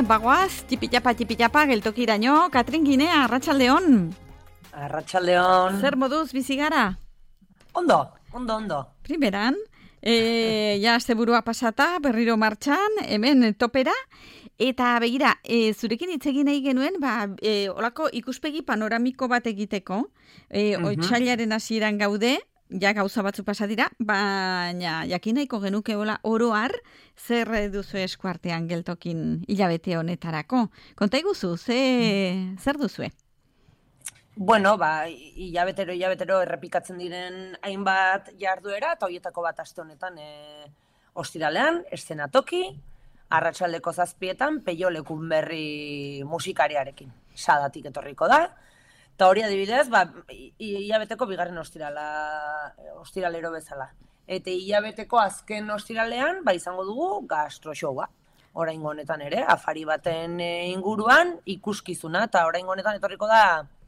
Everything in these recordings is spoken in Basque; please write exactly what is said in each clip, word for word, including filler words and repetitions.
bagoaz, tipitapa, tipitapa, geltokiraino, Katrin Ginea, arratsaldeon. Arratsaldeon. Zer moduz bizi gara? Ondo, ondo, ondo. Primeran, e, ja asteburua pasata, berriro martxan, hemen topera, eta begira, e, zurekin hitz egin nahi genuen, ba, e, olako ikuspegi panoramiko bat egiteko, e, uh-huh. Otsailaren hasieran gaude, ja gauza batzu pasa dira, baina jakin nahiko genuke hola oro har, zer duzu eskuartean geltokin hilabete honetarako. Konta iguzu, ze, zer duzue? Bueno, ba, hilabetero, hilabetero errepikatzen diren hainbat jarduera, eta horietako bat aste honetan e, ostiralean, eszenatoki, arratsaldeko zazpietan, Peio Lekunberri musikariarekin, Sadatik etorriko da. Eta hori adibidez, ba, hilabeteko bigarren ostirala, ostiralero bezala. Eta hilabeteko azken ostiralean, ba, izango dugu gastroshowa. Oraingo honetan ere, afari baten inguruan ikuskizuna, eta oraingo honetan etorriko da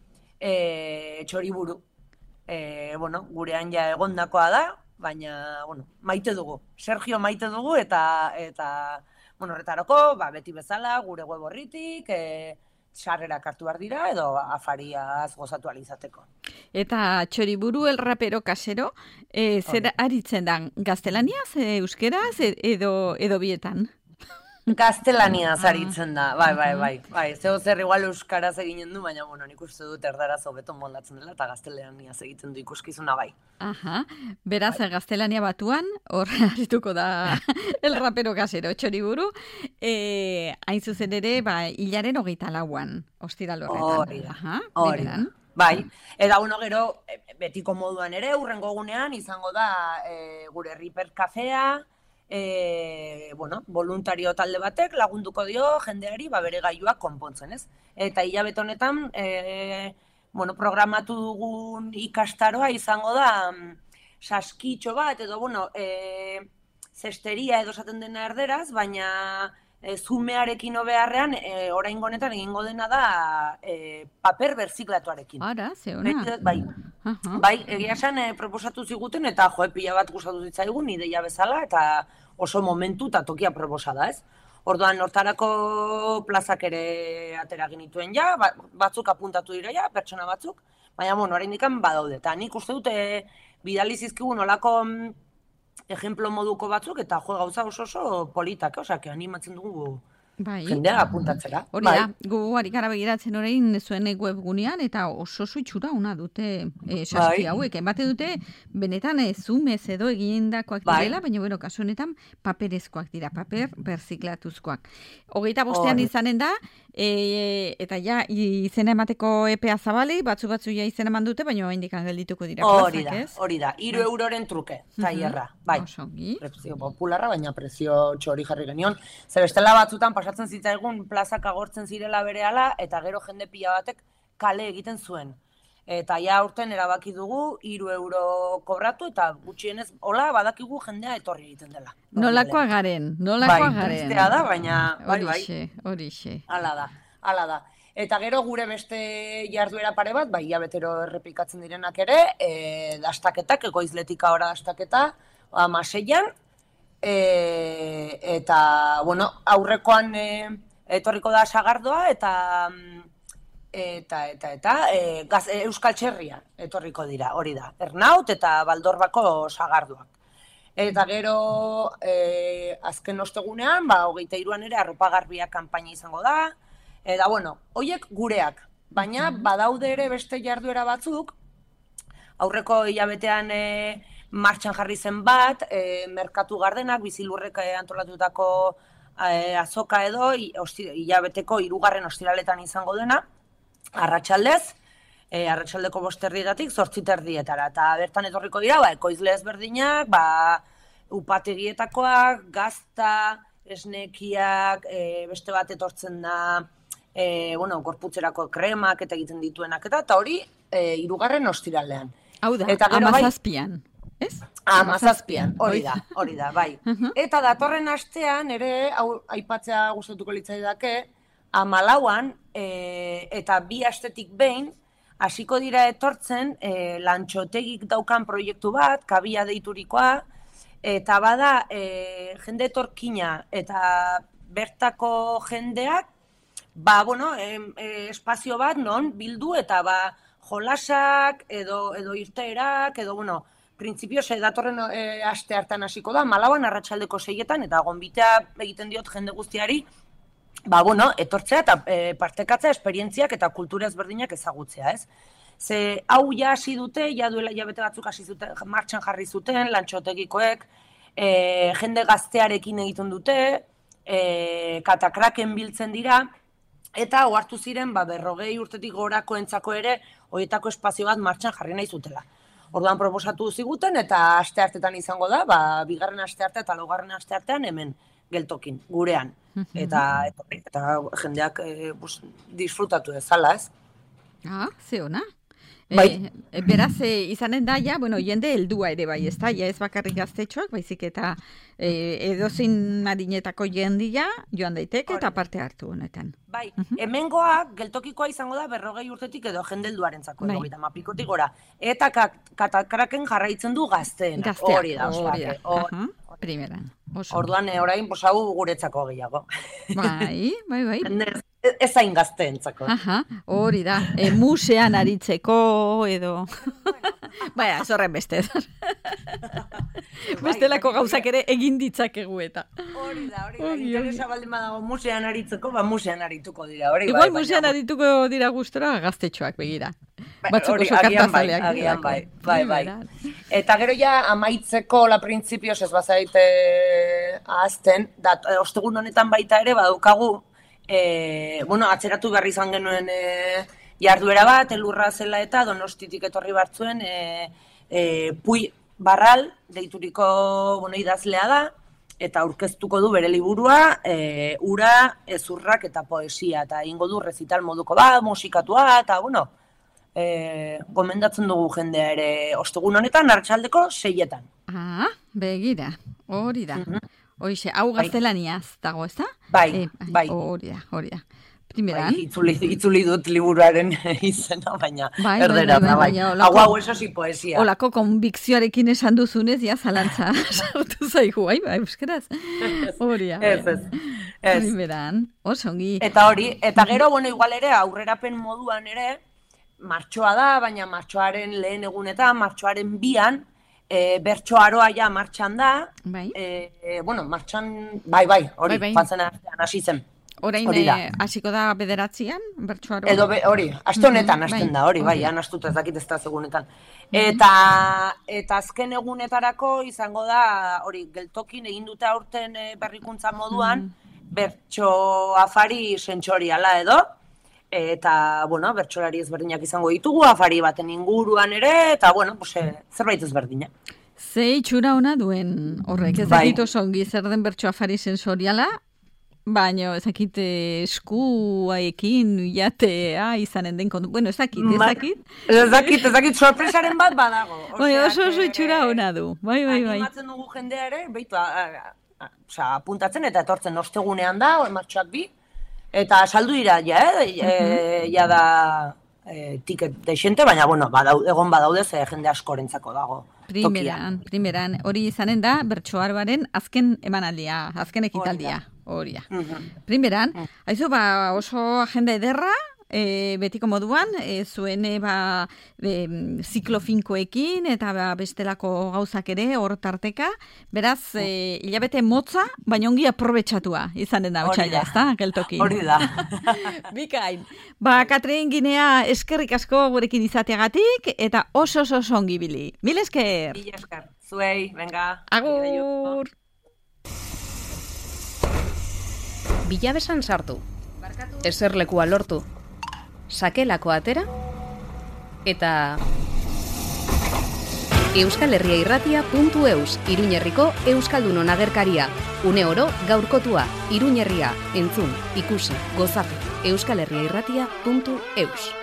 e, txoriburu. E, bueno, gurean ja egondakoa da, baina, bueno, maite dugu. Sergio maite dugu, eta, eta bueno, horretarako, ba, beti bezala, gure web horritik, e, sarrerak hartu behar dira, edo afariaz gozatu alizateko. Eta txoriburu el rapero kasero, e, zer aritzen da, gaztelaniaz, e, euskeraz, edo, edo bietan? Gaztelaniaz aritzen da, bai, bai, bai. bai. Zeo zer igual euskaraz eginen du, baina, bueno, nik uste dut erdaraz hobeto moldatzen dela, eta gaztelaniaz egiten du ikuskizuna bai. Aha, beraz, bai. Gaztelania batuan, hor arituko da el rapero kasero, txoriburu, e, hain zuzen ere, ba, hilaren hogeita lauan, ostiral horretan. Hori da, hori da. Bai, eta bueno, gero, betiko moduan ere, hurrengo gunean, izango da e, gure Riper kafea, E, bueno, voluntario talde batek lagunduko dio jendeari ba, bere gailuak konpontzen, ez? Eta hilabete honetan, e, bueno, programatu dugun ikastaroa izango da saskitxo bat, edo, bueno, e, zesteria edo esaten dena erderaz, baina e, zumearekin obeharrean, e, oraingo honetan egingo dena da e, paper berziklatuarekin. Ara, ze ona. Bai, uh-huh. bai, egia esan e, proposatu ziguten, eta jo, pila bat gustatu zitzaigun, ideia bezala, eta oso momentu eta tokia proposa da, ez? Orduan, hortarako plazak ere atera genituen ja, batzuk apuntatu dira ja, pertsona batzuk, baina, bueno, oraindik badaude. Eta nik uste dute bidali zizkigun olako ejemplo moduko batzuk, eta jo, gauza oso oso politak, osea, animatzen dugu bai. Jendea apuntatzera. Hori da, bai. Gu harik gara begiratzen orain zuen webgunean, eta oso oso itxura una dute e, saski bai. Hauek. Enbate dute, benetan e, zoomez edo egindakoak bai. Direla, baina, bueno, kasu honetan paperezkoak dira, paper berziklatuzkoak. Hogeita bostean izanen da, e, eta ja, izena emateko epea zabali, batzu batzu ja izena eman dute, baina oraindik geldituko dira hori plazak, da, ez? Hori da, hiru euroren truke, taierra, uh-huh. bai. Osongi. Prezio popularra, baina prezio txori jarri genion. Zer bestela batzutan pasatzen zitzaigun plazak agortzen zirela berehala, eta gero jende pila batek kale egiten zuen. Eta ja urten erabaki dugu, hiru euro kobratu, eta gutxienez, hola, badakigu jendea etorri egiten dela. Nolakoa garen, nolakoa bai, garen. Bai, da, baina, bai, bai. Horixe, horixe. Hala da, hala da. Eta gero gure beste jarduera pare bat, bai, hilabetero errepikatzen direnak ere, e, dastaketak, ekoizletika ora dastaketa, amaseian, e, eta, bueno, aurrekoan e, etorriko da sagardoa, eta... Eta, eta, eta, e, gaz, e, Euskal Txerria etorriko dira, hori da. Ernaut eta Baldorbako sagarduak. Eta gero, e, azken ostegunean, ba, hogeita hiruan ere arropa garbia kanpaina izango da. Eta, bueno, hoiek gureak. Baina, badaude ere beste jarduera batzuk, aurreko hilabetean e, martxan jarri zen bat, e, merkatu gardenak, bizilurrek antolatutako e, azoka edo, hilabeteko hirugarren ostiraletan izango dena, arratsaldez, e, arratsaldeko bosterdietatik zortzi terdietara. Eta bertan etorriko dira, ba, ekoizle ezberdinak, ba, upategietakoak, gazta, esnekiak, e, beste bat etortzen da, e, bueno, gorputzerako kremak eta egiten dituenak eta, eta hori, e, hirugarren ostiralean. Hau da, amazazpian, ez? Amazazpian, hori da, hori da, bai. Eta datorren astean, ere, hau aipatzea gustatuko litzaidake, amalauan, e, eta bi astetik behin, hasiko dira etortzen e, lantxotegik daukan proiektu bat, kabia deiturikoa, eta bada e, jende etorkina eta bertako jendeak, ba, bueno, e, e, espazio bat non bildu eta ba, jolasak edo, edo irteerak, edo, bueno, printzipioz datorren e, aste hartan hasiko da, Malaban arratsaldeko seietan, eta gonbitea egiten diot jende guztiari, ba, bueno, etortzea eta e, partekatzea esperientziak eta kultura ezberdinak ezagutzea, ez? Ze hau ja hasi dute, ja duela hilabete batzuk hasi zuten, martxan jarri zuten, lantxotegikoek, e, jende gaztearekin egiten dute, e, katakraken biltzen dira, eta ohartu ziren, ba, berrogei urtetik gorako entzako ere, horietako espazio bat martxan jarri nahi zutela. Orduan proposatu ziguten, eta aste hartetan izango da, ba, bigarren aste arte eta laugarren aste artean hemen geltokin, gurean. Eta, eta, eta jendeak e, bus, disfrutatu dezala, ez? Ah, ze ona. Bai. E, beraz, e, izanen da, ja, bueno, jende heldua ere bai, ez da, ja ez bakarrik gaztetxoak, baizik eta e, edozein adinetako jendia joan daiteke eta parte hartu honetan. Bai, hemengoa, geltokikoa izango da berrogei urtetik edo jende helduarentzako, bai. Edo mapikotik gora. Eta katakraken jarraitzen du gazteen. Gazteak, hori da, hori da. or, Aha, primeran. Oso. Orduan, e, orain, posau guretzako gehiago. Bai, bai, bai. Ez, ez hain gazteentzako. Aha, hori da. E, musean aritzeko edo... Baina, zorren beste. Bestelako gauzak ere egin ditzakegu eta. Hori da, hori da. Interesa baldin badago musean aritzeko, ba musean arituko dira. Hori, igual bai, musean baina, arituko dira gustora gaztetxoak begira. Bai, Batzuk hori, oso agian bai, kartazaleak agian direlako. bai, bai, bai. Eta gero ja amaitzeko la printzipioz ez bazaite ahazten, da, ostegun honetan baita ere badukagu, e, bueno, atzeratu behar izan genuen e, jarduera bat, elurra zela eta Donostitik etorri bartzuen, e, e, Pui Barral, deituriko, bueno, idazlea da, eta aurkeztuko du bere liburua, e, ura, ezurrak eta poesia, eta ingo du rezital moduko bat, musikatua, eta, bueno, e, gomendatzen dugu jendea ere ostegun honetan, arratsaldeko seietan. Ah, begira, hori da. Mhm. Hoixe, hau gaztelaniaz dago, ez da? Bai, Eh, bai. Hori da, hori da. Primeran. Bai, itzuli, itzuli dut liburuaren izena, baina Bai, bai, erderaz bai, da, bai, bai. baina Hau, olako- hau, eso si poesia. Olako konbikzioarekin esan duzunez, ja, zalantza sartu zaigu, bai, bai, euskeraz. Hori da. Ez, ez, ez. Primeran, oso ongi. Eta hori, eta gero, bueno, igual ere, aurrerapen moduan ere, martxoa da, baina martxoaren lehen egunetan, martxoaren bian, e, bertso aroa ja martxan da, Bai. e, e, bueno, martxan, bai, bai, hori, Bai, bai. joan artean hasi zen. Orain hori da. eh, hasiko da bederatzian, bertsoaro. Edo be, hori, aste honetan hasten bai, da, hori, bai, hori. han astuta ez dakit ez da segunetan. Eta, eta azken egunetarako izango da, hori, geltokin egin dute aurten e, berrikuntza moduan, bertso afari sentsoriala edo, eta, bueno, bertsolari ezberdinak izango ditugu, afari baten inguruan ere, eta, bueno, pues, e, zerbait ezberdina. Ze itxura ona duen horrek, ez Bai. dakit oso ongi zer den bertso afari sensoriala, baina ez dakit eh, eskuaekin jatea izanen den kontu. Bueno, ez dakit, ez Ba- dakit. Ez dakit, ez dakit, sorpresaren bat badago. Bai, Osea, oso oso que- itxura ona du. Bai, bai, bai. Animatzen dugu jendea ere, behitu, osea, apuntatzen eta etortzen ostegunean da, martxoak bi, eta saldu dira, ja, eh? E, ja da e, tiket deixente, baina, bueno, badau, egon badaude, ze jende askorentzako dago. Primeran, primeran, hori izanen da bertsoaroaren azken emanaldia, azken ekitaldia. Hori da. Mhm. Primeran, haizu, ba, oso agenda ederra, e, betiko moduan, e, zuen e, ba, e, ziklo finkoekin eta ba, bestelako gauzak ere hor tarteka. Beraz, e, hilabete motza, baina ongi aprobetxatua izanen da, Hori otxaila, da. ez da, geltoki. Hori da. Bikain. Ba, Katrin Ginea eskerrik asko gurekin izateagatik, eta oso oso oso ongi bili. Mil esker. Mila esker. Zuei, venga. Agur. Bilabesan sartu, eserlekua lortu, sakelako atera, eta Euskal Herria Irratia puntu eus, Iruñerriko Euskaldunon agerkaria. Une oro gaurkotua, Iruñerria, entzun, ikusi, gozatu, Euskal Herria Irratia puntu eus.